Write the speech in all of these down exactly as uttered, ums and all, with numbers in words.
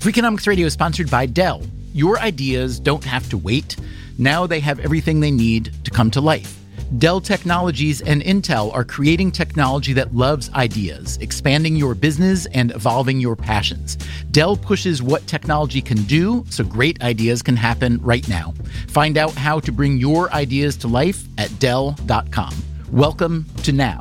Freakonomics Radio is sponsored by Dell. Your ideas don't have to wait. Now they have everything they need to come to life. Dell Technologies and Intel are creating technology that loves ideas, expanding your business and evolving your passions. Dell pushes what technology can do so great ideas can happen right now. Find out how to bring your ideas to life at dell dot com. Welcome to Now.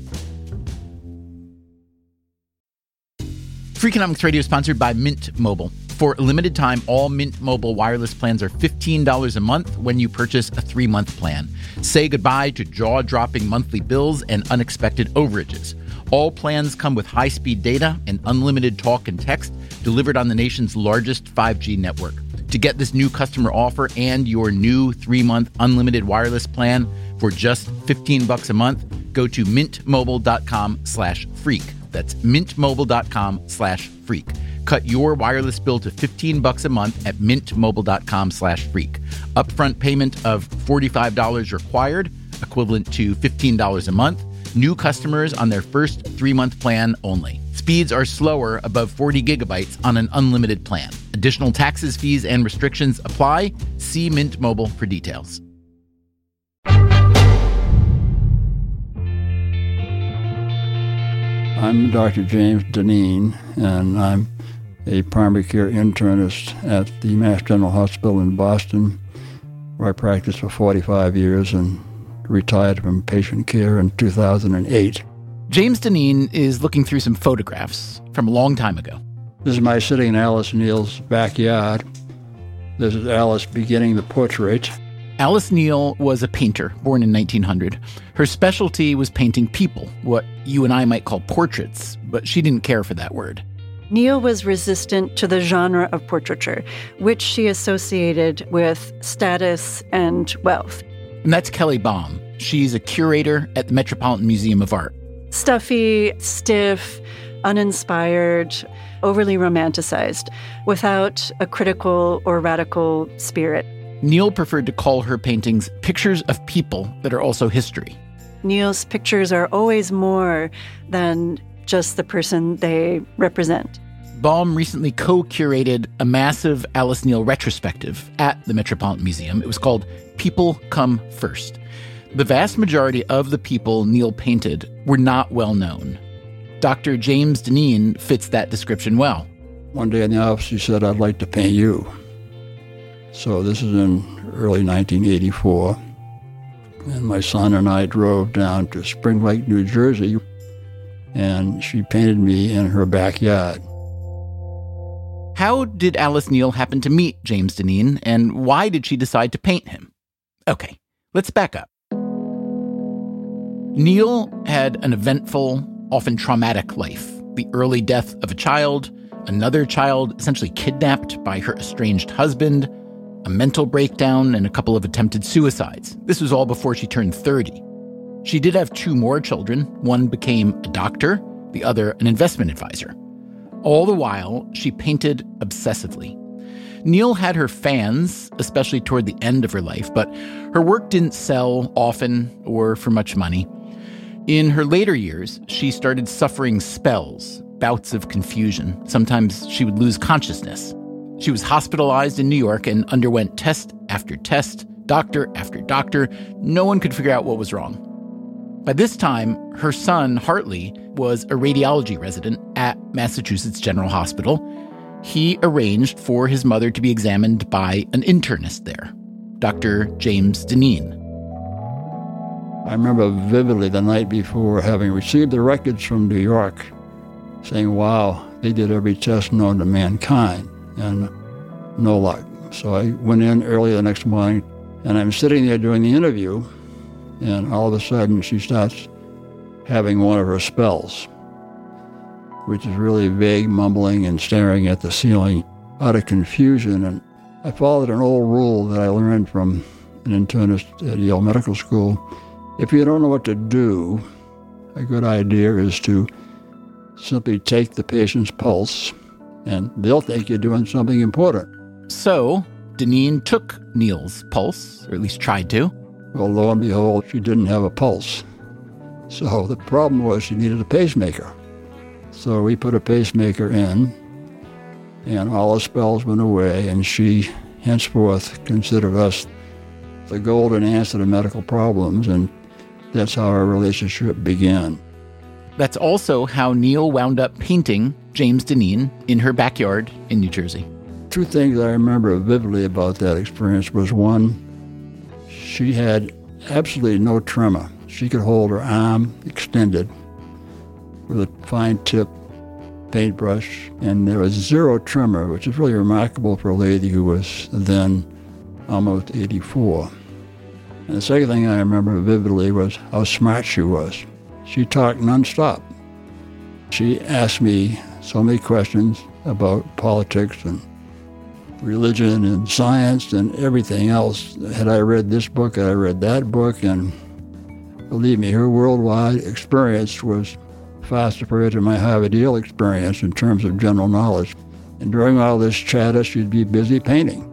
Freakonomics Radio is sponsored by Mint Mobile. For a limited time, all Mint Mobile wireless plans are fifteen dollars a month when you purchase a three-month plan. Say goodbye to jaw-dropping monthly bills and unexpected overages. All plans come with high-speed data and unlimited talk and text delivered on the nation's largest five G network. To get this new customer offer and your new three-month unlimited wireless plan for just fifteen bucks a month, go to mintmobile.com slash freak. That's mintmobile.com slash freak. Cut your wireless bill to fifteen bucks a month at mintmobile.com slash freak. Upfront payment of forty-five dollars required, equivalent to fifteen dollars a month. New customers on their first three-month plan only. Speeds are slower above forty gigabytes on an unlimited plan. Additional taxes, fees, and restrictions apply. See Mint Mobile for details. I'm Doctor James Dineen, and I'm a primary care internist at the Mass General Hospital in Boston, where I practiced for forty-five years and retired from patient care in two thousand eight. James Dineen is looking through some photographs from a long time ago. This is my sitting in Alice Neal's backyard. This is Alice beginning the portrait. Alice Neal was a painter, born in nineteen hundred. Her specialty was painting people, what you and I might call portraits, but she didn't care for that word. Neal was resistant to the genre of portraiture, which she associated with status and wealth. And that's Kelly Baum. She's a curator at the Metropolitan Museum of Art. Stuffy, stiff, uninspired, overly romanticized, without a critical or radical spirit. Neal preferred to call her paintings pictures of people that are also history. Neal's pictures are always more than just the person they represent. Baum recently co-curated a massive Alice Neal retrospective at the Metropolitan Museum. It was called People Come First. The vast majority of the people Neal painted were not well known. Doctor James Dineen fits that description well. One day in the office, he said, "I'd like to paint you." So this is in early nineteen eighty-four, and my son and I drove down to Spring Lake, New Jersey, and she painted me in her backyard. How did Alice Neal happen to meet James Dineen, and why did she decide to paint him? Okay, let's back up. Neal had an eventful, often traumatic life. The early death of a child, another child essentially kidnapped by her estranged husband, a mental breakdown, and a couple of attempted suicides. This was all before she turned thirty. She did have two more children. One became a doctor, the other an investment advisor. All the while, she painted obsessively. Neal had her fans, especially toward the end of her life, but her work didn't sell often or for much money. In her later years, she started suffering spells, bouts of confusion. Sometimes she would lose consciousness. She was hospitalized in New York and underwent test after test, doctor after doctor. No one could figure out what was wrong. By this time, her son, Hartley, was a radiology resident at Massachusetts General Hospital. He arranged for his mother to be examined by an internist there, Doctor James Dineen. I remember vividly the night before having received the records from New York, saying, wow, they did every test known to mankind. And no luck. So I went in early the next morning, and I'm sitting there doing the interview, and all of a sudden she starts having one of her spells, which is really vague mumbling and staring at the ceiling out of confusion. And I followed an old rule that I learned from an internist at Yale Medical School. If you don't know what to do, a good idea is to simply take the patient's pulse, and they'll think you're doing something important. So, Dineen took Neal's pulse, or at least tried to. Well, lo and behold, she didn't have a pulse. So the problem was she needed a pacemaker. So we put a pacemaker in, and all the spells went away, and she henceforth considered us the golden answer to medical problems, and that's how our relationship began. That's also how Neil wound up painting James Dineen in her backyard in New Jersey. Two things I remember vividly about that experience was, one, she had absolutely no tremor. She could hold her arm extended with a fine-tip paintbrush, and there was zero tremor, which is really remarkable for a lady who was then almost eighty-four. And the second thing I remember vividly was how smart she was. She talked nonstop. She asked me so many questions about politics and religion and science and everything else. Had I read this book, had I read that book, and believe me, her worldwide experience was far superior to my Harvard Yale experience in terms of general knowledge. And during all this chatter, she'd be busy painting.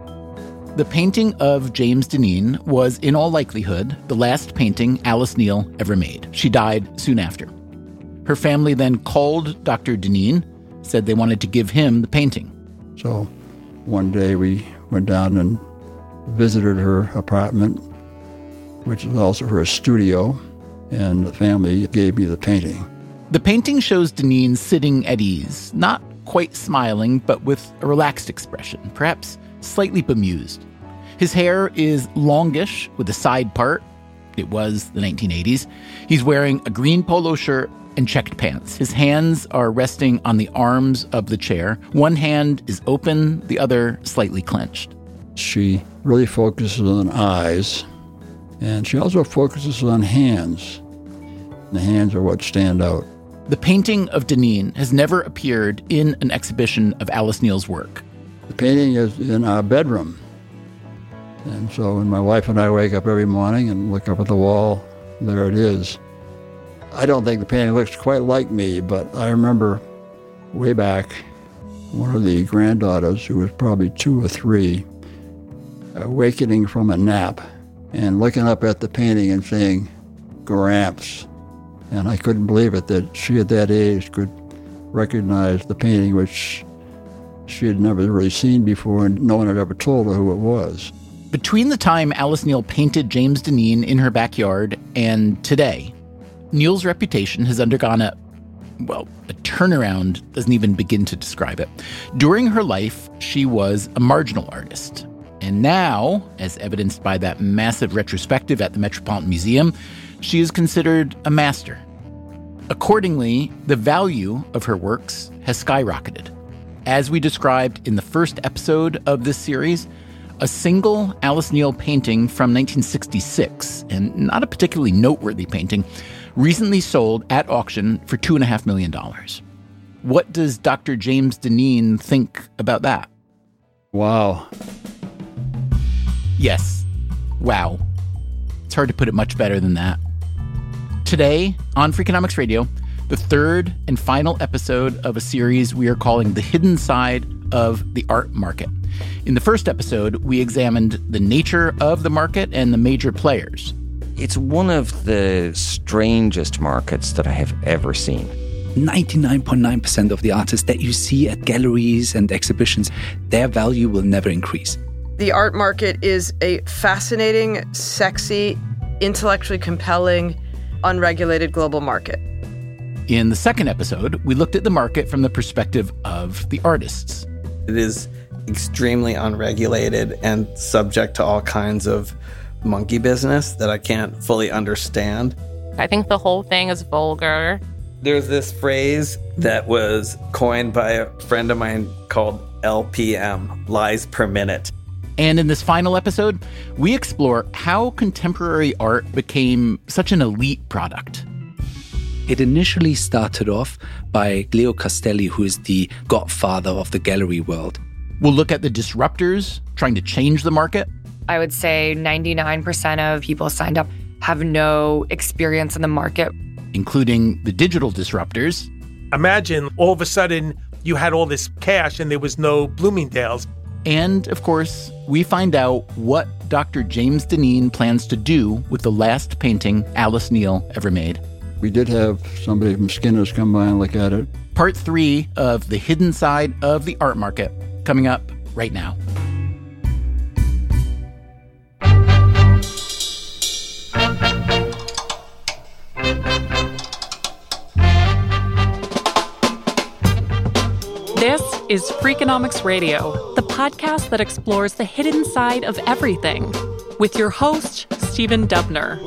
The painting of James Dineen was, in all likelihood, the last painting Alice Neel ever made. She died soon after. Her family then called Doctor Dineen, said they wanted to give him the painting. So one day we went down and visited her apartment, which is also her studio, and the family gave me the painting. The painting shows Dineen sitting at ease, not quite smiling, but with a relaxed expression, perhaps slightly bemused. His hair is longish with a side part. It was the nineteen eighties. He's wearing a green polo shirt and checked pants. His hands are resting on the arms of the chair. One hand is open, the other slightly clenched. She really focuses on eyes, and she also focuses on hands. The hands are what stand out. The painting of Dineen has never appeared in an exhibition of Alice Neel's work. The painting is in our bedroom. And so when my wife and I wake up every morning and look up at the wall, there it is. I don't think the painting looks quite like me, but I remember way back, one of the granddaughters, who was probably two or three, awakening from a nap and looking up at the painting and saying, "Gramps." And I couldn't believe it that she at that age could recognize the painting, which she had never really seen before, and no one had ever told her who it was. Between the time Alice Neel painted James Dineen in her backyard and today, Neel's reputation has undergone a, well, a turnaround doesn't even begin to describe it. During her life, she was a marginal artist. And now, as evidenced by that massive retrospective at the Metropolitan Museum, she is considered a master. Accordingly, the value of her works has skyrocketed. As we described in the first episode of this series, a single Alice Neel painting from nineteen sixty-six, and not a particularly noteworthy painting, recently sold at auction for two point five million dollars. What does Doctor James Dineen think about that? Wow. Yes. Wow. It's hard to put it much better than that. Today, on Freakonomics Radio, the third and final episode of a series we are calling The Hidden Side of the Art Market. In the first episode, we examined the nature of the market and the major players. It's one of the strangest markets that I have ever seen. ninety-nine point nine percent of the artists that you see at galleries and exhibitions, their value will never increase. The art market is a fascinating, sexy, intellectually compelling, unregulated global market. In the second episode, we looked at the market from the perspective of the artists. It is extremely unregulated and subject to all kinds of monkey business that I can't fully understand. I think the whole thing is vulgar. There's this phrase that was coined by a friend of mine called L P M, lies per minute. And in this final episode, we explore how contemporary art became such an elite product. It initially started off by Leo Castelli, who is the godfather of the gallery world. We'll look at the disruptors trying to change the market. I would say ninety-nine percent of people signed up have no experience in the market. Including the digital disruptors. Imagine all of a sudden you had all this cash and there was no Bloomingdale's. And, of course, we find out what Doctor James Dineen plans to do with the last painting Alice Neel ever made. We did have somebody from Skinner's come by and look at it. Part three of The Hidden Side of the Art Market, coming up right now. This is Freakonomics Radio, the podcast that explores the hidden side of everything, with your host, Stephen Dubner.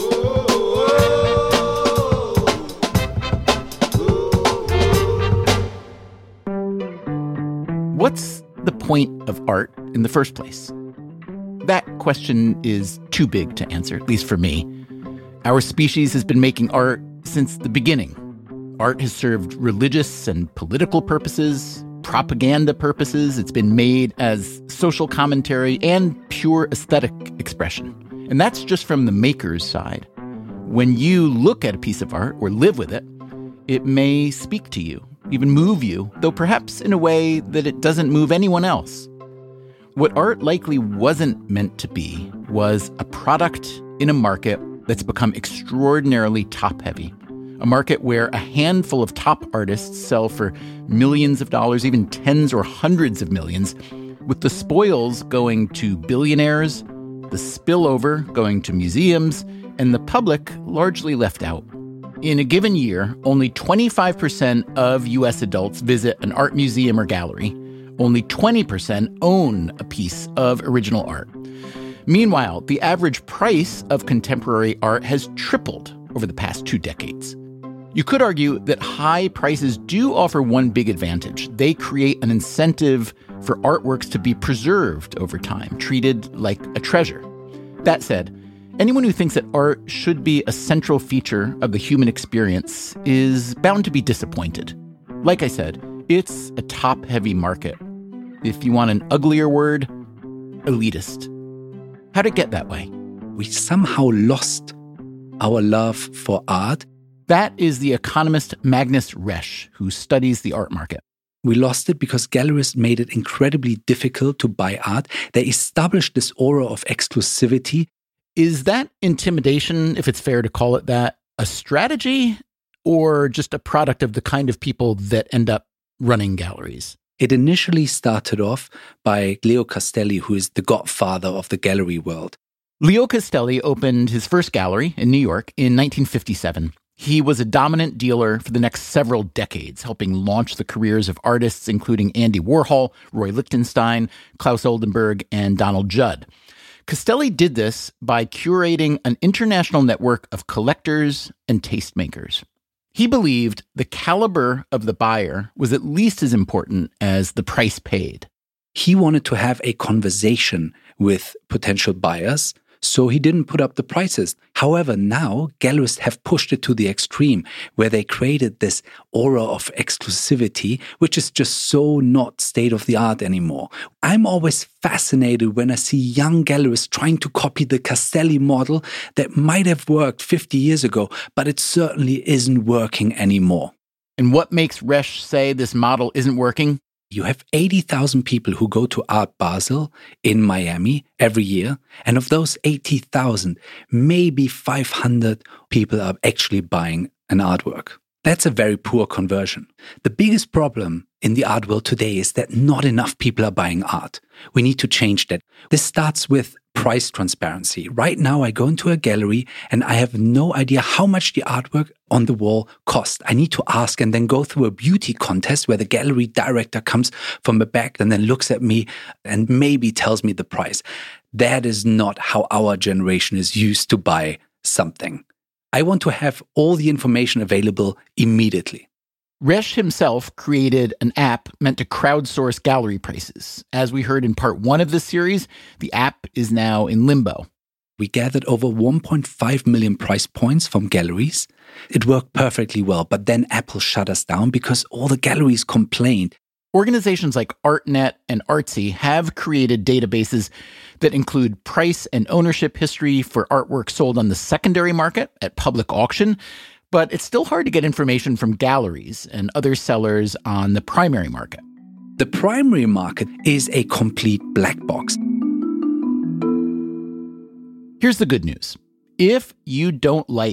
What's the point of art in the first place? That question is too big to answer, at least for me. Our species has been making art since the beginning. Art has served religious and political purposes, propaganda purposes. It's been made as social commentary and pure aesthetic expression. And that's just from the maker's side. When you look at a piece of art or live with it, it may speak to you, even move you, though perhaps in a way that it doesn't move anyone else. What art likely wasn't meant to be was a product in a market that's become extraordinarily top-heavy. A market where a handful of top artists sell for millions of dollars, even tens or hundreds of millions, with the spoils going to billionaires, the spillover going to museums, and the public largely left out. In a given year, only twenty-five percent of U S adults visit an art museum or gallery. Only twenty percent own a piece of original art. Meanwhile, the average price of contemporary art has tripled over the past two decades. You could argue that high prices do offer one big advantage. They create an incentive for artworks to be preserved over time, treated like a treasure. That said, anyone who thinks that art should be a central feature of the human experience is bound to be disappointed. Like I said, it's a top-heavy market. If you want an uglier word, elitist. How'd it get that way? We somehow lost our love for art. That is the economist Magnus Resch, who studies the art market. We lost it because galleries made it incredibly difficult to buy art. They established this aura of exclusivity. Is that intimidation, if it's fair to call it that, a strategy or just a product of the kind of people that end up running galleries? It initially started off by Leo Castelli, who is the godfather of the gallery world. Leo Castelli opened his first gallery in New York in nineteen fifty-seven. He was a dominant dealer for the next several decades, helping launch the careers of artists including Andy Warhol, Roy Lichtenstein, Klaus Oldenburg, and Donald Judd. Castelli did this by curating an international network of collectors and tastemakers. He believed the caliber of the buyer was at least as important as the price paid. He wanted to have a conversation with potential buyers, so he didn't put up the prices. However, now gallerists have pushed it to the extreme, where they created this aura of exclusivity, which is just so not state-of-the-art anymore. I'm always fascinated when I see young gallerists trying to copy the Castelli model that might have worked fifty years ago, but it certainly isn't working anymore. And what makes Resch say this model isn't working? You have eighty thousand people who go to Art Basel in Miami every year. And of those eighty thousand, maybe five hundred people are actually buying an artwork. That's a very poor conversion. The biggest problem in the art world today is that not enough people are buying art. We need to change that. This starts with price transparency. Right now, I go into a gallery and I have no idea how much the artwork on the wall cost. I need to ask and then go through a beauty contest where the gallery director comes from the back and then looks at me and maybe tells me the price. That is not how our generation is used to buy something. I want to have all the information available immediately. Resch himself created an app meant to crowdsource gallery prices. As we heard in part one of this series, the app is now in limbo. We gathered over one point five million price points from galleries. It worked perfectly well, but then Apple shut us down because all the galleries complained. Organizations like ArtNet and Artsy have created databases that include price and ownership history for artwork sold on the secondary market at public auction, but it's still hard to get information from galleries and other sellers on the primary market. The primary market is a complete black box. Here's the good news. If you don't like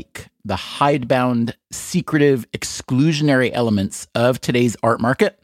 the hidebound, secretive, exclusionary elements of today's art market,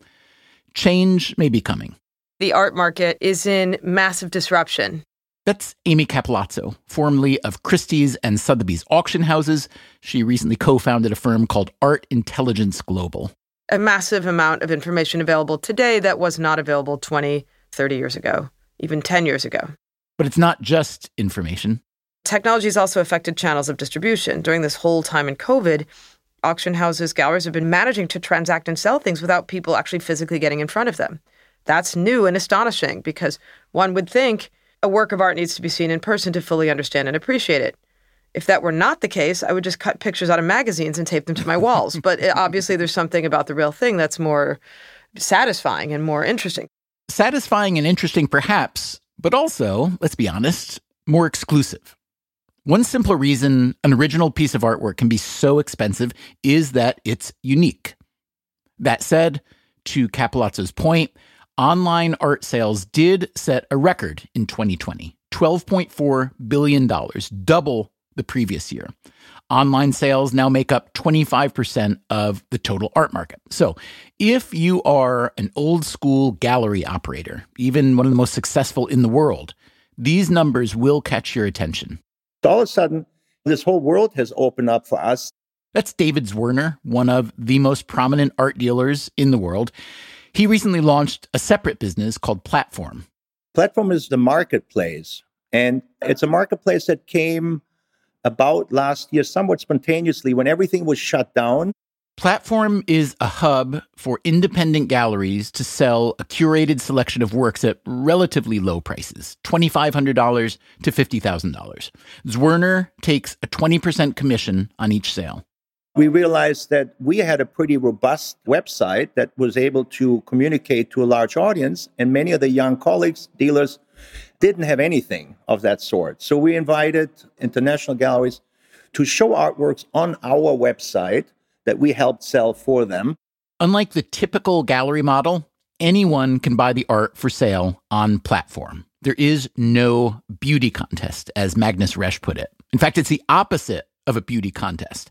change may be coming. The art market is in massive disruption. That's Amy Capilazzo, formerly of Christie's and Sotheby's auction houses. She recently co-founded a firm called Art Intelligence Global. A massive amount of information available today that was not available twenty, thirty years ago, even ten years ago. But it's not just information. Technology has also affected channels of distribution. During this whole time in COVID, auction houses, galleries have been managing to transact and sell things without people actually physically getting in front of them. That's new and astonishing because one would think a work of art needs to be seen in person to fully understand and appreciate it. If that were not the case, I would just cut pictures out of magazines and tape them to my walls. But it, obviously, there's something about the real thing that's more satisfying and more interesting. Satisfying and interesting, perhaps, but also, let's be honest, more exclusive. One simple reason an original piece of artwork can be so expensive is that it's unique. That said, to Capilazzo's point, online art sales did set a record in twenty twenty, twelve point four billion dollars, double the previous year. Online sales now make up twenty-five percent of the total art market. So if you are an old school gallery operator, even one of the most successful in the world, these numbers will catch your attention. All of a sudden, this whole world has opened up for us. That's David Zwirner, one of the most prominent art dealers in the world. He recently launched a separate business called Platform. Platform is the marketplace, and it's a marketplace that came about last year somewhat spontaneously when everything was shut down. Platform is a hub for independent galleries to sell a curated selection of works at relatively low prices, twenty-five hundred dollars to fifty thousand dollars. Zwirner takes a twenty percent commission on each sale. We realized that we had a pretty robust website that was able to communicate to a large audience, and many of the young colleagues, dealers, didn't have anything of that sort. So we invited international galleries to show artworks on our website that we helped sell for them. Unlike the typical gallery model, anyone can buy the art for sale on Platform. There is no beauty contest, as Magnus Resch put it. In fact, it's the opposite of a beauty contest,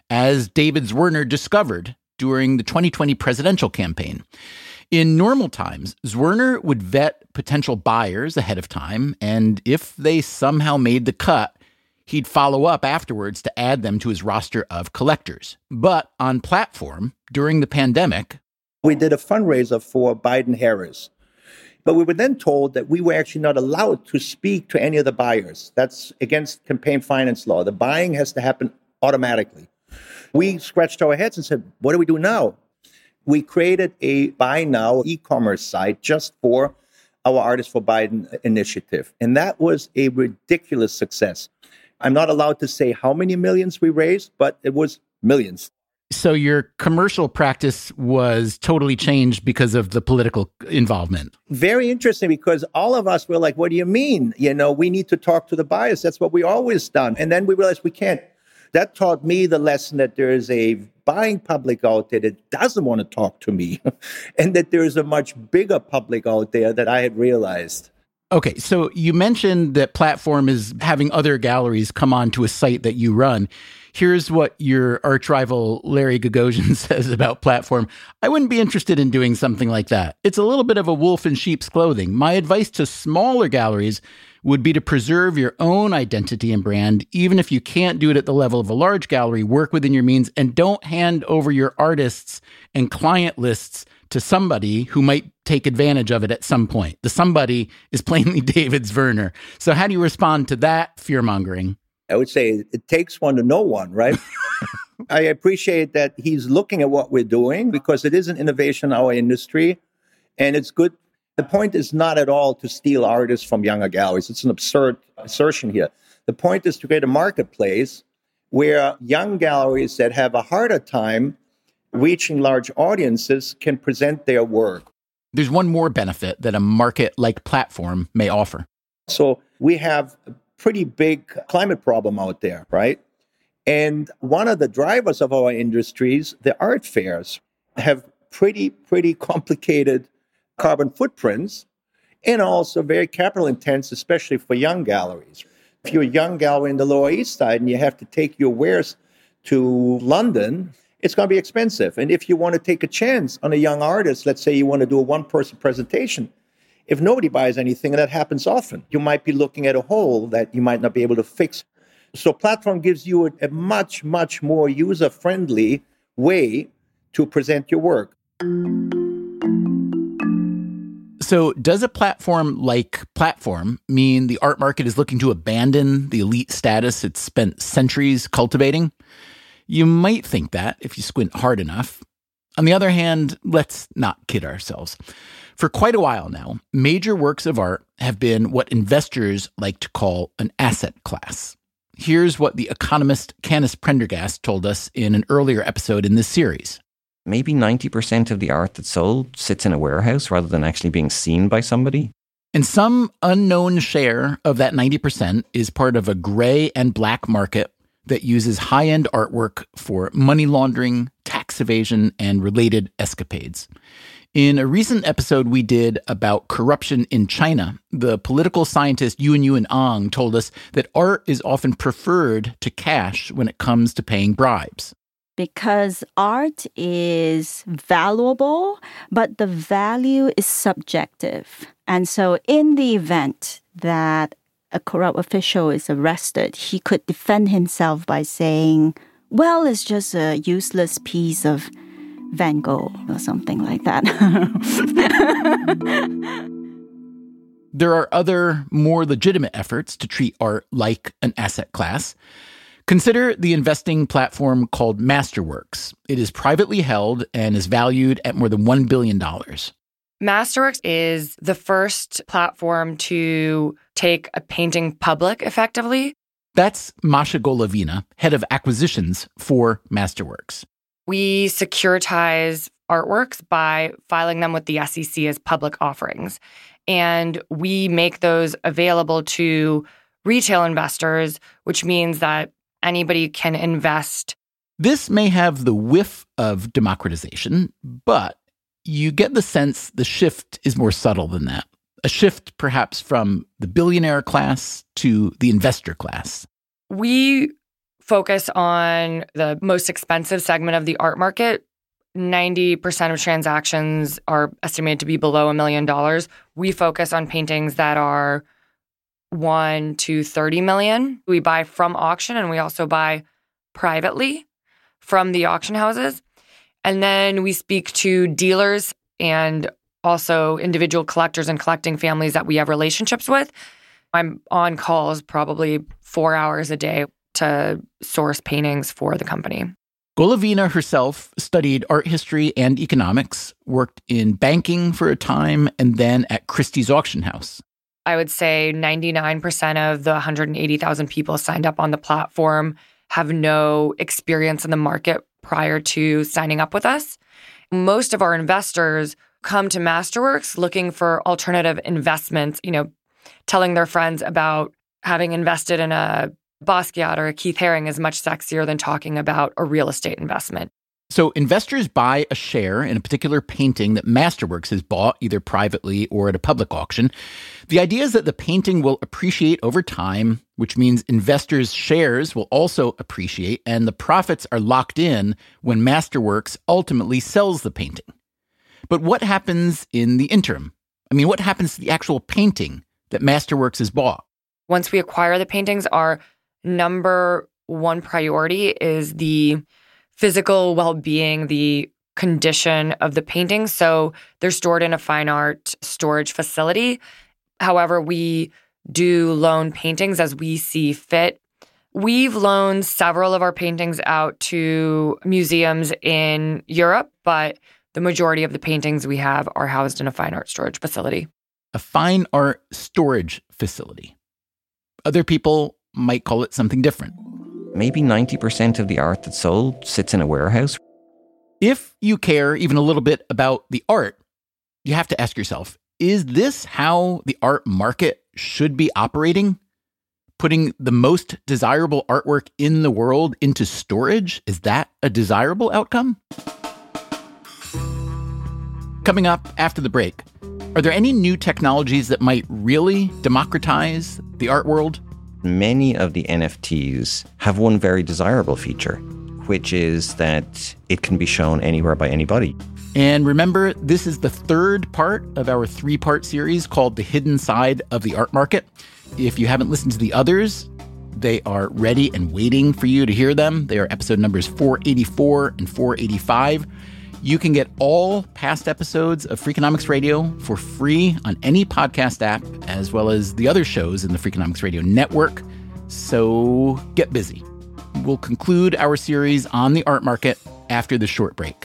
as David Zwirner discovered during the twenty twenty presidential campaign. In normal times, Zwirner would vet potential buyers ahead of time, and if they somehow made the cut, he'd follow up afterwards to add them to his roster of collectors. But on Platform, during the pandemic, we did a fundraiser for Biden-Harris. But we were then told that we were actually not allowed to speak to any of the buyers. That's against campaign finance law. The buying has to happen automatically. We scratched our heads and said, what do we do now? We created a Buy Now e-commerce site just for our Artists for Biden initiative. And that was a ridiculous success. I'm not allowed to say how many millions we raised, but it was millions. So your commercial practice was totally changed because of the political involvement. Very interesting, because all of us were like, what do you mean? You know, we need to talk to the buyers. That's what we always done. And then we realized we can't. That taught me the lesson that there is a buying public out there that doesn't want to talk to me, and that there is a much bigger public out there that I had realized. Okay, so you mentioned that Platform is having other galleries come on to a site that you run. Here's what your arch rival Larry Gagosian says about Platform. I wouldn't be interested in doing something like that. It's a little bit of a wolf in sheep's clothing. My advice to smaller galleries would be to preserve your own identity and brand. Even if you can't do it at the level of a large gallery, work within your means and don't hand over your artists and client lists to somebody who might take advantage of it at some point. The somebody is plainly David Zwirner. So how do you respond to that fear-mongering? I would say it takes one to know one, right? I appreciate that he's looking at what we're doing, because it is an innovation in our industry, and it's good. The point is not at all to steal artists from younger galleries. It's an absurd assertion here. The point is to create a marketplace where young galleries that have a harder time reaching large audiences can present their work. There's one more benefit that a market like Platform may offer. So we have a pretty big climate problem out there, right? And one of the drivers of our industries, the art fairs, have pretty, pretty complicated carbon footprints, and also very capital intense, especially for young galleries. If you're a young gallery in the Lower East Side and you have to take your wares to London, it's going to be expensive. And if you want to take a chance on a young artist, let's say you want to do a one-person presentation, if nobody buys anything, and that happens often, you might be looking at a hole that you might not be able to fix. So platform gives you a, a much, much more user-friendly way to present your work. So does a platform like Platform mean the art market is looking to abandon the elite status it's spent centuries cultivating? You might think that if you squint hard enough. On the other hand, let's not kid ourselves. For quite a while now, major works of art have been what investors like to call an asset class. Here's what the economist Canis Prendergast told us in an earlier episode in this series. Maybe ninety percent of the art that's sold sits in a warehouse rather than actually being seen by somebody. And some unknown share of that ninety percent is part of a gray and black market that uses high-end artwork for money laundering, tax evasion, and related escapades. In a recent episode we did about corruption in China, the political scientist Yun Yun Ang told us that art is often preferred to cash when it comes to paying bribes. Because art is valuable, but the value is subjective. And so in the event that a corrupt official is arrested, he could defend himself by saying, well, it's just a useless piece of Van Gogh or something like that. There are other, more legitimate efforts to treat art like an asset class. Consider the investing platform called Masterworks. It is privately held and is valued at more than one billion dollars. Masterworks is the first platform to take a painting public effectively. That's Masha Golovina, head of acquisitions for Masterworks. We securitize artworks by filing them with the S E C as public offerings. And we make those available to retail investors, which means that anybody can invest. This may have the whiff of democratization, but you get the sense the shift is more subtle than that. A shift perhaps from the billionaire class to the investor class. We focus on the most expensive segment of the art market. ninety percent of transactions are estimated to be below a million dollars. We focus on paintings that are one to thirty million. We buy from auction and we also buy privately from the auction houses. And then we speak to dealers and also individual collectors and collecting families that we have relationships with. I'm on calls probably four hours a day to source paintings for the company. Golovina herself studied art history and economics, worked in banking for a time, and then at Christie's auction house. I would say ninety-nine percent of the one hundred eighty thousand people signed up on the platform have no experience in the market prior to signing up with us. Most of our investors come to Masterworks looking for alternative investments, you know, telling their friends about having invested in a Basquiat or a Keith Haring is much sexier than talking about a real estate investment. So investors buy a share in a particular painting that Masterworks has bought either privately or at a public auction. The idea is that the painting will appreciate over time, which means investors' shares will also appreciate, and the profits are locked in when Masterworks ultimately sells the painting. But what happens in the interim? I mean, what happens to the actual painting that Masterworks has bought? Once we acquire the paintings, our number one priority is the physical well-being, the condition of the paintings. So they're stored in a fine art storage facility. However, we do loan paintings as we see fit. We've loaned several of our paintings out to museums in Europe, but the majority of the paintings we have are housed in a fine art storage facility. A fine art storage facility. Other people might call it something different. Maybe ninety percent of the art that's sold sits in a warehouse. If you care even a little bit about the art, you have to ask yourself, is this how the art market should be operating? Putting the most desirable artwork in the world into storage? Is that a desirable outcome? Coming up after the break, are there any new technologies that might really democratize the art world? Many of the N F Ts have one very desirable feature. which is that it can be shown anywhere by anybody. And remember, this is the third part of our three-part series called The Hidden Side of the Art Market. If you haven't listened to the others, they are ready and waiting for you to hear them. They are episode numbers four eighty-four and four eighty-five. You can get all past episodes of Freakonomics Radio for free on any podcast app, as well as the other shows in the Freakonomics Radio network. So get busy. We'll conclude our series on the art market after this short break.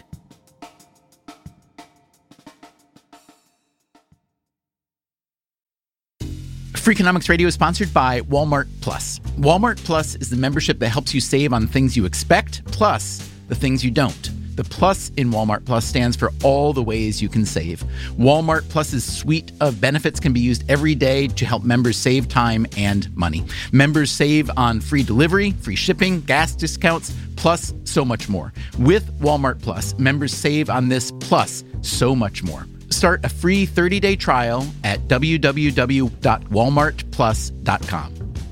Freakonomics Radio is sponsored by Walmart Plus. Walmart Plus is the membership that helps you save on things you expect, plus the things you don't. The plus in Walmart Plus stands for all the ways you can save. Walmart Plus's suite of benefits can be used every day to help members save time and money. Members save on free delivery, free shipping, gas discounts, plus so much more. With Walmart Plus, members save on this plus so much more. Start a free thirty-day trial at w w w dot walmart plus dot com.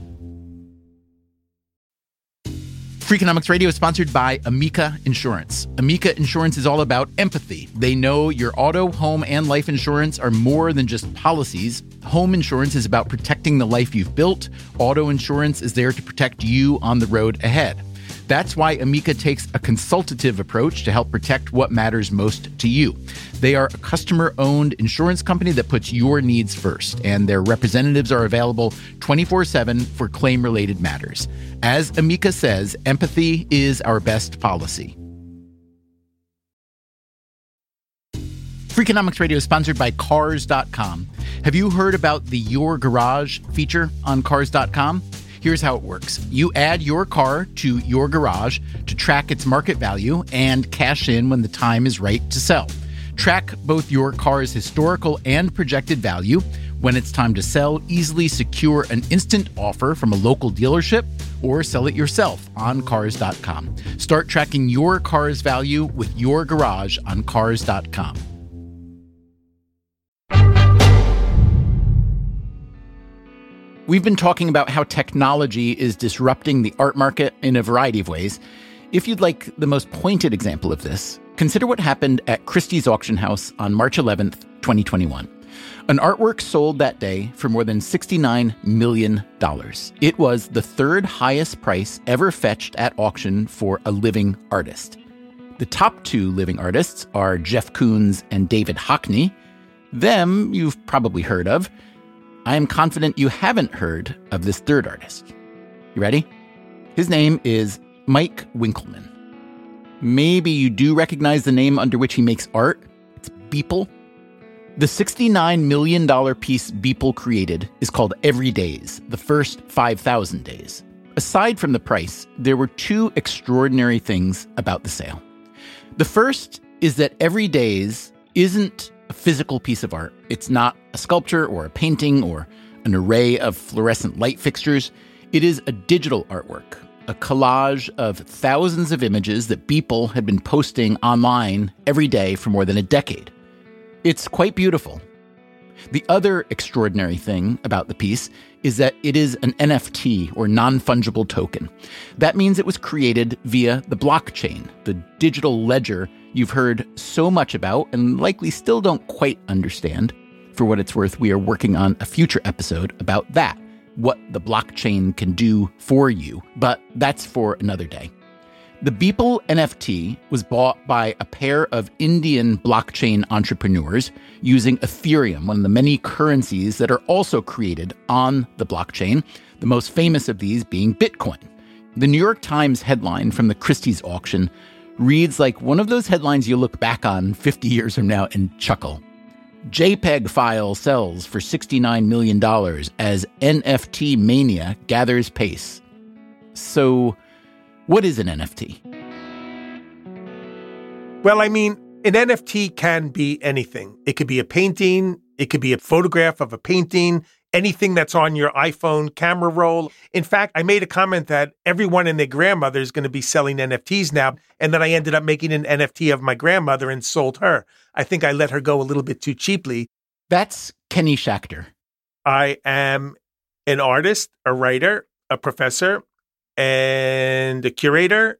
Freakonomics Radio is sponsored by Amica Insurance. Amica Insurance is all about empathy. They know your auto, home, and life insurance are more than just policies. Home insurance is about protecting the life you've built. Auto insurance is there to protect you on the road ahead. That's why Amica takes a consultative approach to help protect what matters most to you. They are a customer-owned insurance company that puts your needs first, and their representatives are available twenty-four seven for claim-related matters. As Amica says, empathy is our best policy. Freakonomics Radio is sponsored by Cars dot com. Have you heard about the Your Garage feature on Cars dot com? Here's how it works. You add your car to your garage to track its market value and cash in when the time is right to sell. Track both your car's historical and projected value. When it's time to sell, easily secure an instant offer from a local dealership or sell it yourself on Cars dot com. Start tracking your car's value with your garage on Cars dot com. We've been talking about how technology is disrupting the art market in a variety of ways. If you'd like the most pointed example of this, consider what happened at Christie's Auction House on March eleventh, twenty twenty-one. An artwork sold that day for more than sixty-nine million dollars. It was the third highest price ever fetched at auction for a living artist. The top two living artists are Jeff Koons and David Hockney. Them you've probably heard of. I am confident you haven't heard of this third artist. You ready? His name is Mike Winkelmann. Maybe you do recognize the name under which he makes art. It's Beeple. The sixty-nine million dollars piece Beeple created is called Every Days, the first five thousand days. Aside from the price, there were two extraordinary things about the sale. The first is that Every Days isn't a physical piece of art. It's not a sculpture or a painting or an array of fluorescent light fixtures. It is a digital artwork, a collage of thousands of images that Beeple had been posting online every day for more than a decade. It's quite beautiful. The other extraordinary thing about the piece is that it is an N F T, or non-fungible token. That means it was created via the blockchain, the digital ledger you've heard so much about and likely still don't quite understand. For what it's worth, we are working on a future episode about that, what the blockchain can do for you, but that's for another day. The Beeple N F T was bought by a pair of Indian blockchain entrepreneurs using Ethereum, one of the many currencies that are also created on the blockchain, the most famous of these being Bitcoin. The New York Times headline from the Christie's auction reads like one of those headlines you look back on fifty years from now and chuckle. JPEG file sells for sixty-nine million dollars as N F T mania gathers pace. So, what is an N F T? Well, I mean, an N F T can be anything. It could be a painting. It could be a photograph of a painting. Anything that's on your iPhone camera roll. In fact, I made a comment that everyone and their grandmother is going to be selling N F Ts now. And then I ended up making an N F T of my grandmother and sold her. I think I let her go a little bit too cheaply. That's Kenny Schachter. I am an artist, a writer, a professor, and a curator.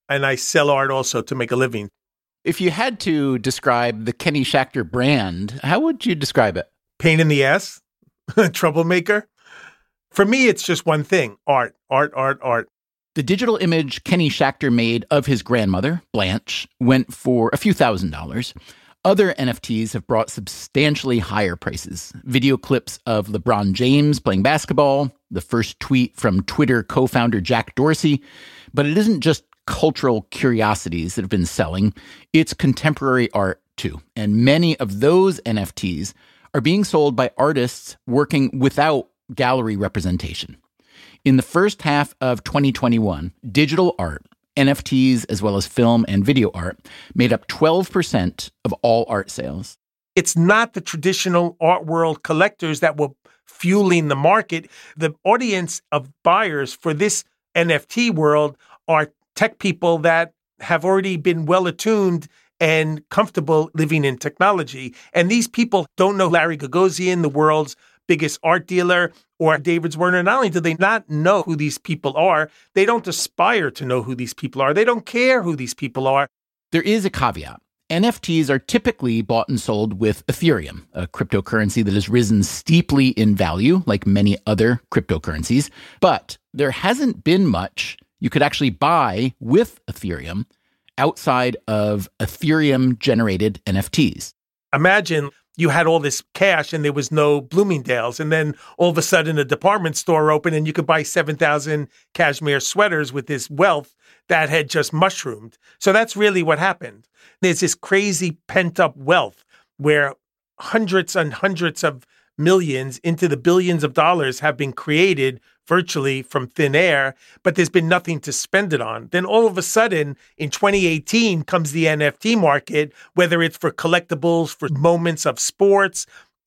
and I sell art also to make a living. If you had to describe the Kenny Schachter brand, how would you describe it? Pain in the ass, troublemaker. For me, it's just one thing: art, art, art, art. The digital image Kenny Schachter made of his grandmother, Blanche, went for a few thousand dollars. Other N F Ts have brought substantially higher prices. Video clips of LeBron James playing basketball, the first tweet from Twitter co-founder Jack Dorsey. But it isn't just cultural curiosities that have been selling. It's contemporary art, too. And many of those N F Ts are being sold by artists working without gallery representation. In the first half of twenty twenty-one, digital art, N F Ts as well as film and video art, made up twelve percent of all art sales. It's not the traditional art world collectors that were fueling the market. The audience of buyers for this N F T world are tech people that have already been well attuned and comfortable living in technology. And these people don't know Larry Gagosian, the world's biggest art dealer, or David Zwirner. Not only do they not know who these people are, they don't aspire to know who these people are. They don't care who these people are. There is a caveat. N F Ts are typically bought and sold with Ethereum, a cryptocurrency that has risen steeply in value, like many other cryptocurrencies. But there hasn't been much you could actually buy with Ethereum outside of Ethereum-generated N F Ts. Imagine you had all this cash and there was no Bloomingdale's, and then all of a sudden a department store opened and you could buy seven thousand cashmere sweaters with this wealth that had just mushroomed. So that's really what happened. There's this crazy pent-up wealth where hundreds and hundreds of millions into the billions of dollars have been created virtually from thin air, but there's been nothing to spend it on. Then all of a sudden, in twenty eighteen, comes the N F T market, whether it's for collectibles, for moments of sports,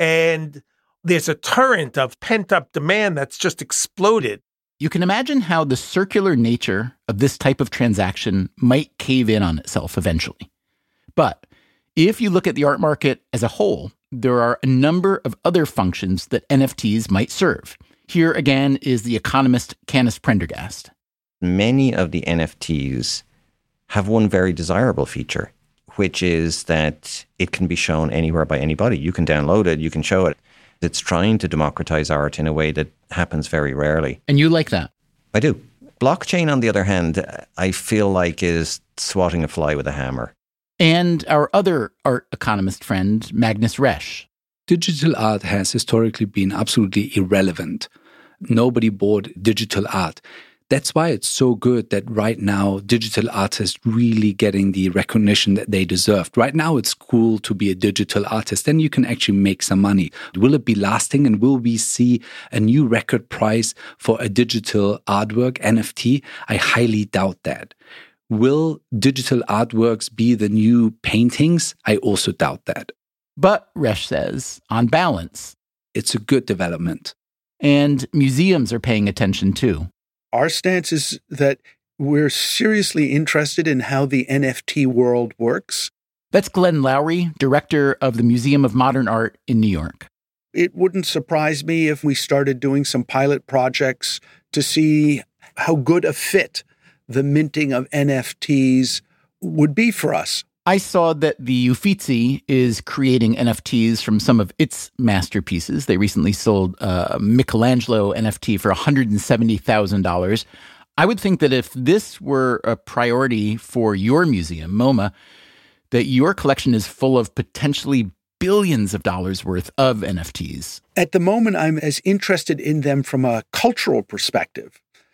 and there's a torrent of pent-up demand that's just exploded. You can imagine how the circular nature of this type of transaction might cave in on itself eventually. But if you look at the art market as a whole, there are a number of other functions that N F Ts might serve. Here again is the economist Canis Prendergast. Many of the N F Ts have one very desirable feature, which is that it can be shown anywhere by anybody. You can download it, you can show it. It's trying to democratize art in a way that happens very rarely. And you like that? I do. Blockchain, on the other hand, I feel like is swatting a fly with a hammer. And our other art economist friend, Magnus Resch. Digital art has historically been absolutely irrelevant. Nobody bought digital art. That's why it's so good that right now digital artists really getting the recognition that they deserved. Right now it's cool to be a digital artist, and you can actually make some money. Will it be lasting, and will we see a new record price for a digital artwork, N F T? I highly doubt that. Will digital artworks be the new paintings? I also doubt that. But, Resch says, on balance, it's a good development. And museums are paying attention too. Our stance is that we're seriously interested in how the N F T world works. That's Glenn Lowry, director of the Museum of Modern Art in New York. It wouldn't surprise me if we started doing some pilot projects to see how good a fit the minting of N F Ts would be for us. I saw that the Uffizi is creating N F Ts from some of its masterpieces. They recently sold a Michelangelo N F T for one hundred seventy thousand dollars. I would think that if this were a priority for your museum, MoMA, that your collection is full of potentially billions of dollars worth of N F Ts. At the moment, I'm as interested in them from a cultural perspective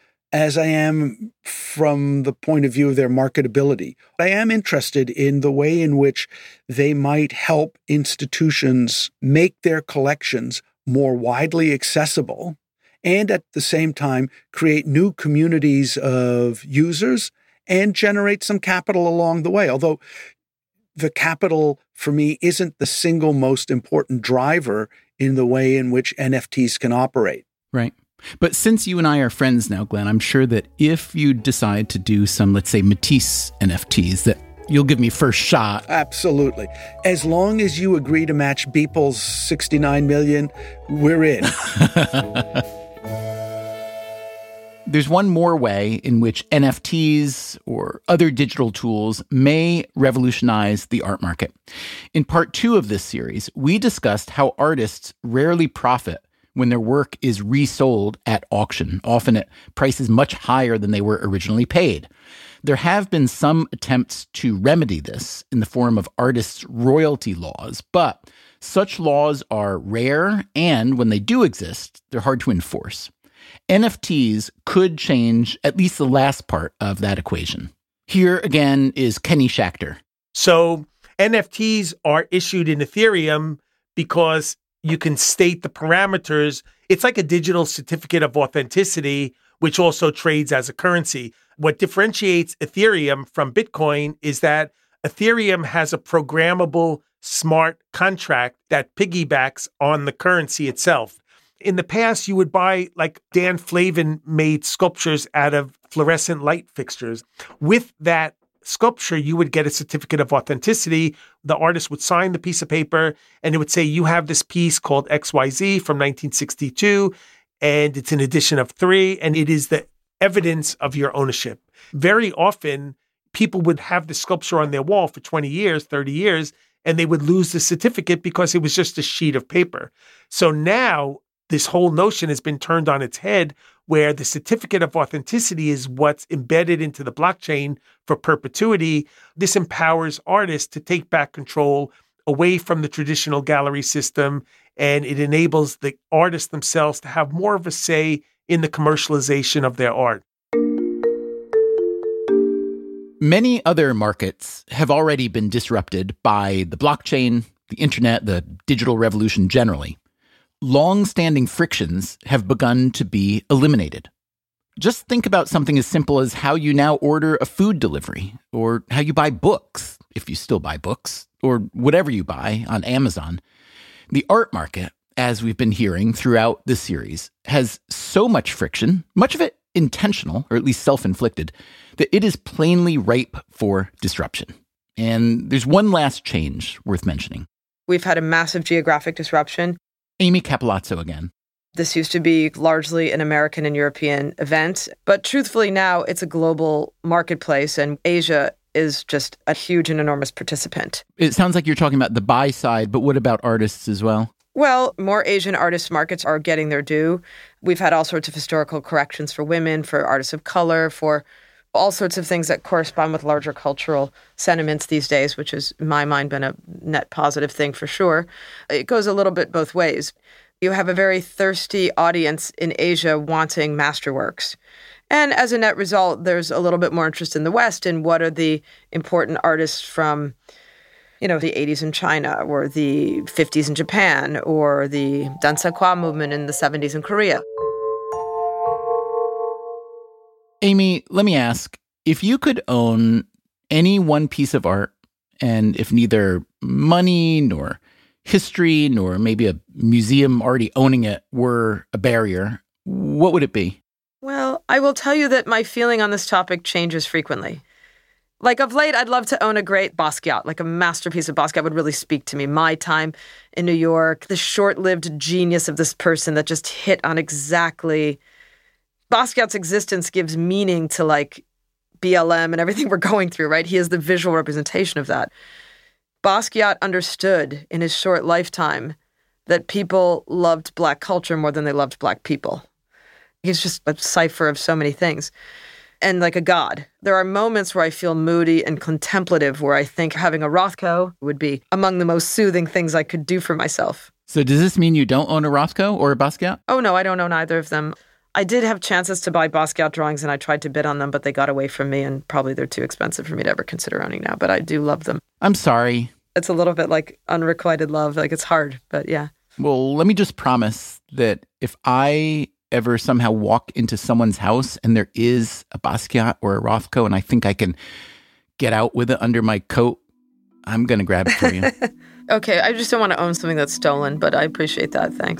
as I am from the point of view of their marketability. I am interested in the way in which they might help institutions make their collections more widely accessible and at the same time create new communities of users and generate some capital along the way. Although the capital for me isn't the single most important driver in the way in which N F Ts can operate. Right. But since you and I are friends now, Glenn, I'm sure that if you decide to do some, let's say, Matisse N F Ts, that you'll give me first shot. Absolutely. As long as you agree to match Beeple's sixty-nine million, we're in. There's one more way in which N F Ts or other digital tools may revolutionize the art market. In part two of this series, we discussed how artists rarely profit when their work is resold at auction, often at prices much higher than they were originally paid. There have been some attempts to remedy this in the form of artists' royalty laws, but such laws are rare, and when they do exist, they're hard to enforce. N F Ts could change at least the last part of that equation. Here again is Kenny Schachter. So N F Ts are issued in Ethereum because you can state the parameters. It's like a digital certificate of authenticity, which also trades as a currency. What differentiates Ethereum from Bitcoin is that Ethereum has a programmable smart contract that piggybacks on the currency itself. In the past, you would buy, like Dan Flavin made sculptures out of fluorescent light fixtures. With that sculpture, you would get a certificate of authenticity. The artist would sign the piece of paper, and it would say, you have this piece called X Y Z from nineteen sixty-two, and it's an edition of three, and it is the evidence of your ownership. Very often, people would have the sculpture on their wall for twenty years, thirty years, and they would lose the certificate because it was just a sheet of paper. So now, this whole notion has been turned on its head, where the certificate of authenticity is what's embedded into the blockchain for perpetuity. This empowers artists to take back control away from the traditional gallery system, and it enables the artists themselves to have more of a say in the commercialization of their art. Many other markets have already been disrupted by the blockchain, the internet, the digital revolution generally. Long-standing frictions have begun to be eliminated. Just think about something as simple as how you now order a food delivery, or how you buy books, if you still buy books, or whatever you buy on Amazon. The art market, as we've been hearing throughout this series, has so much friction, much of it intentional, or at least self-inflicted, that it is plainly ripe for disruption. And there's one last change worth mentioning. We've had a massive geographic disruption. Amy Capilazzo again. This used to be largely an American and European event, but truthfully now it's a global marketplace, and Asia is just a huge and enormous participant. It sounds like you're talking about the buy side, but what about artists as well? Well, more Asian artist markets are getting their due. We've had all sorts of historical corrections for women, for artists of color, for all sorts of things that correspond with larger cultural sentiments these days, which has, in my mind, been a net positive thing for sure. It goes a little bit both ways. You have a very thirsty audience in Asia wanting masterworks. And as a net result, there's a little bit more interest in the West in what are the important artists from, you know, the eighties in China, or the fifties in Japan, or the Dansakwa movement in the seventies in Korea. Amy, let me ask, if you could own any one piece of art, and if neither money nor history nor maybe a museum already owning it were a barrier, what would it be? Well, I will tell you that my feeling on this topic changes frequently. Like of late, I'd love to own a great Basquiat, like a masterpiece of Basquiat would really speak to me. My time in New York, the short-lived genius of this person that just hit on exactly... Basquiat's existence gives meaning to like B L M and everything we're going through, right? He is the visual representation of that. Basquiat understood in his short lifetime that people loved Black culture more than they loved Black people. He's just a cipher of so many things. And like a god. There are moments where I feel moody and contemplative, where I think having a Rothko would be among the most soothing things I could do for myself. So does this mean you don't own a Rothko or a Basquiat? Oh, no, I don't own either of them. I did have chances to buy Basquiat drawings, and I tried to bid on them, but they got away from me, and probably they're too expensive for me to ever consider owning now, but I do love them. I'm sorry. It's a little bit like unrequited love. Like, it's hard, but yeah. Well, let me just promise that if I ever somehow walk into someone's house and there is a Basquiat or a Rothko, and I think I can get out with it under my coat, I'm going to grab it for you. Okay, I just don't want to own something that's stolen, but I appreciate that. Thanks.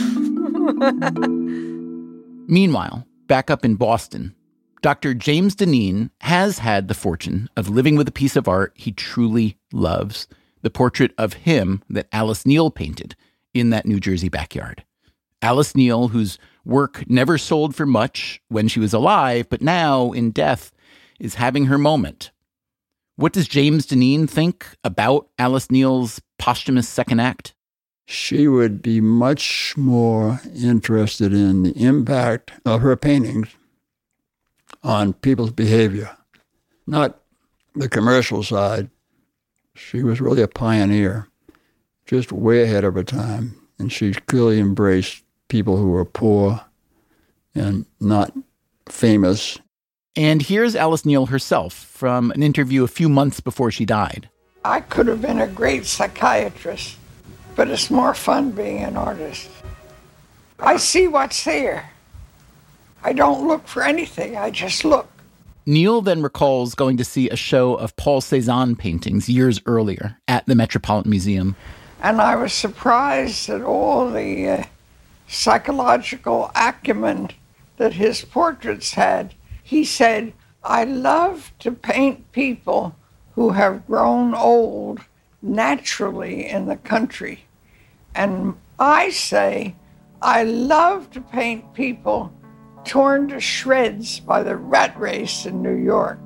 Meanwhile, back up in Boston, Doctor James Deneen has had the fortune of living with a piece of art he truly loves, the portrait of him that Alice Neel painted in that New Jersey backyard. Alice Neel, who's Work never sold for much when she was alive, but now, in death, is having her moment. What does James Deneen think about Alice Neel's posthumous second act? She would be much more interested in the impact of her paintings on people's behavior, not the commercial side. She was really a pioneer, just way ahead of her time, and she clearly embraced people who were poor and not famous. And here's Alice Neel herself from an interview a few months before she died. I could have been a great psychiatrist, but it's more fun being an artist. I see what's there. I don't look for anything, I just look. Neel then recalls going to see a show of Paul Cézanne paintings years earlier at the Metropolitan Museum. And I was surprised at all the uh, psychological acumen that his portraits had. He said, I love to paint people who have grown old naturally in the country. And I say, I love to paint people torn to shreds by the rat race in New York.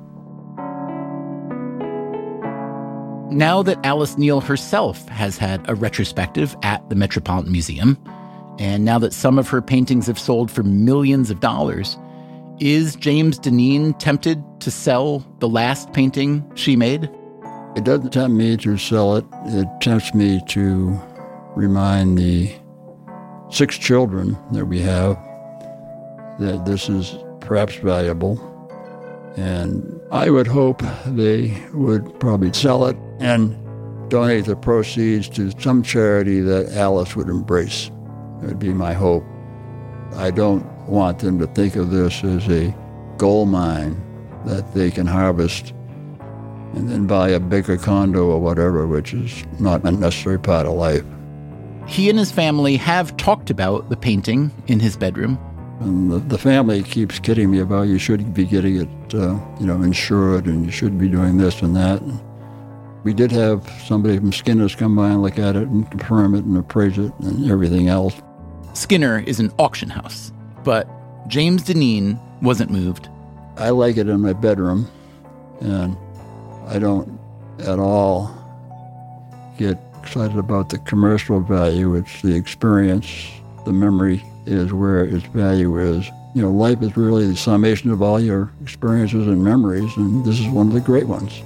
Now that Alice Neel herself has had a retrospective at the Metropolitan Museum, and now that some of her paintings have sold for millions of dollars, is James Deneen tempted to sell the last painting she made? It doesn't tempt me to sell it. It tempts me to remind the six children that we have that this is perhaps valuable. And I would hope they would probably sell it and donate the proceeds to some charity that Alice would embrace. It would be my hope. I don't want them to think of this as a gold mine that they can harvest and then buy a bigger condo or whatever, which is not a necessary part of life. He and his family have talked about the painting in his bedroom. And the, the family keeps kidding me about you should be getting it, uh, you know, insured, and you should be doing this and that. And we did have somebody from Skinner's come by and look at it and confirm it and appraise it and everything else. Skinner is an auction house, but James Deneen wasn't moved. I like it in my bedroom, and I don't at all get excited about the commercial value. It's the experience, the memory is where its value is. You know, life is really the summation of all your experiences and memories, and this is one of the great ones.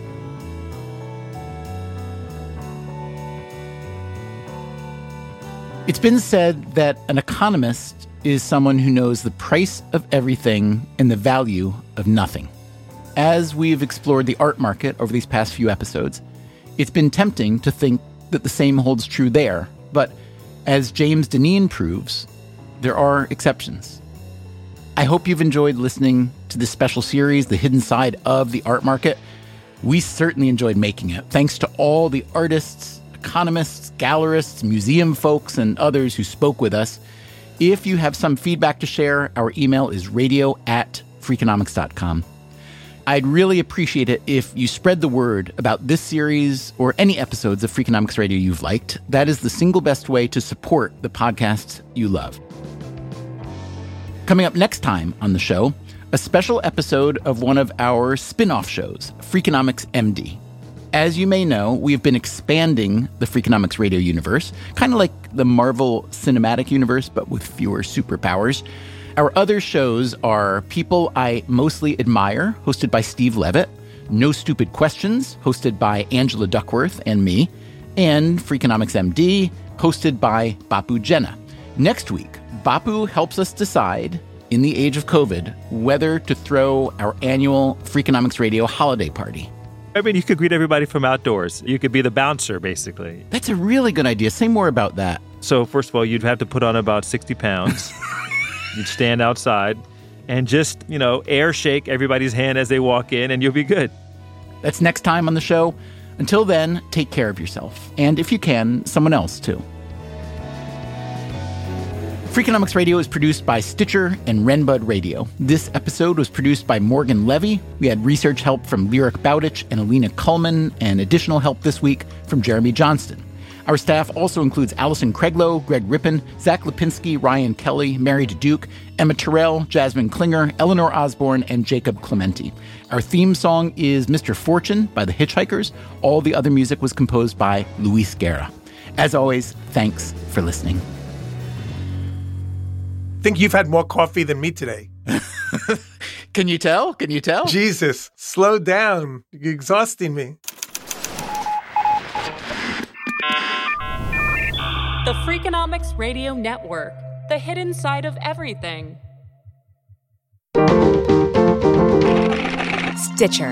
It's been said that an economist is someone who knows the price of everything and the value of nothing. As we've explored the art market over these past few episodes, it's been tempting to think that the same holds true there. But as James Deneen proves, there are exceptions. I hope you've enjoyed listening to this special series, The Hidden Side of the Art Market. We certainly enjoyed making it. Thanks to all the artists, economists, gallerists, museum folks, and others who spoke with us. If you have some feedback to share, our email is radio at freakonomics dot com. I'd really appreciate it if you spread the word about this series or any episodes of Freakonomics Radio you've liked. That is the single best way to support the podcasts you love. Coming up next time on the show, a special episode of one of our spin-off shows, Freakonomics M D. As you may know, we've been expanding the Freakonomics Radio universe, kind of like the Marvel Cinematic Universe, but with fewer superpowers. Our other shows are People I Mostly Admire, hosted by Steve Levitt, No Stupid Questions, hosted by Angela Duckworth and me, and Freakonomics M D, hosted by Bapu Jena. Next week, Bapu helps us decide, in the age of COVID, whether to throw our annual Freakonomics Radio holiday party. I mean, you could greet everybody from outdoors. You could be the bouncer, basically. That's a really good idea. Say more about that. So, first of all, you'd have to put on about sixty pounds. You'd stand outside and just, you know, air shake everybody's hand as they walk in, and you'll be good. That's next time on the show. Until then, take care of yourself. And if you can, someone else, too. Freakonomics Radio is produced by Stitcher and Renbud Radio. This episode was produced by Morgan Levy. We had research help from Lyric Bowditch and Alina Kullman, and additional help this week from Jeremy Johnston. Our staff also includes Allison Craiglow, Greg Rippin, Zach Lipinski, Ryan Kelly, Mary Duke, Emma Terrell, Jasmine Klinger, Eleanor Osborne, and Jacob Clementi. Our theme song is Mister Fortune by the Hitchhikers. All the other music was composed by Luis Guerra. As always, thanks for listening. I think you've had more coffee than me today. Can you tell? Can you tell? Jesus, slow down. You're exhausting me. The Freakonomics Radio Network, the hidden side of everything. Stitcher.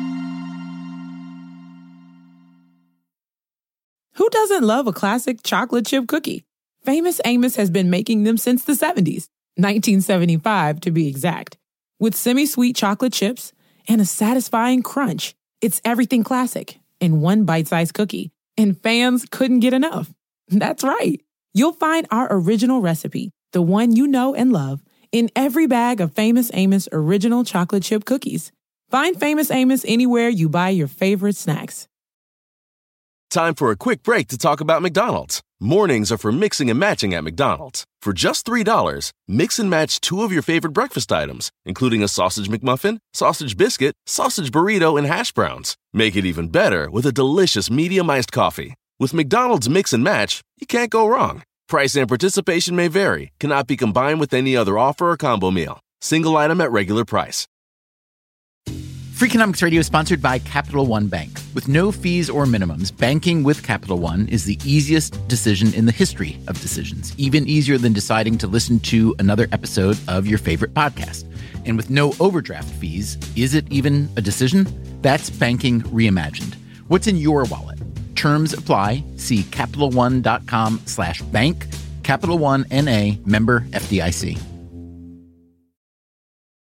Who doesn't love a classic chocolate chip cookie? Famous Amos has been making them since the seventies, nineteen seventy-five to be exact. With semi-sweet chocolate chips and a satisfying crunch, it's everything classic in one bite-sized cookie, and fans couldn't get enough. That's right. You'll find our original recipe, the one you know and love, in every bag of Famous Amos original chocolate chip cookies. Find Famous Amos anywhere you buy your favorite snacks. Time for a quick break to talk about McDonald's. Mornings are for mixing and matching at McDonald's. For just three dollars, mix and match two of your favorite breakfast items, including a sausage McMuffin, sausage biscuit, sausage burrito, and hash browns. Make it even better with a delicious medium iced coffee. With McDonald's Mix and Match, you can't go wrong. Price and participation may vary, cannot be combined with any other offer or combo meal. Single item at regular price. Freakonomics Radio is sponsored by Capital One Bank. With no fees or minimums, banking with Capital One is the easiest decision in the history of decisions, even easier than deciding to listen to another episode of your favorite podcast. And with no overdraft fees, is it even a decision? That's banking reimagined. What's in your wallet? Terms apply. See CapitalOne.com slash bank. Capital One N A, member F D I C.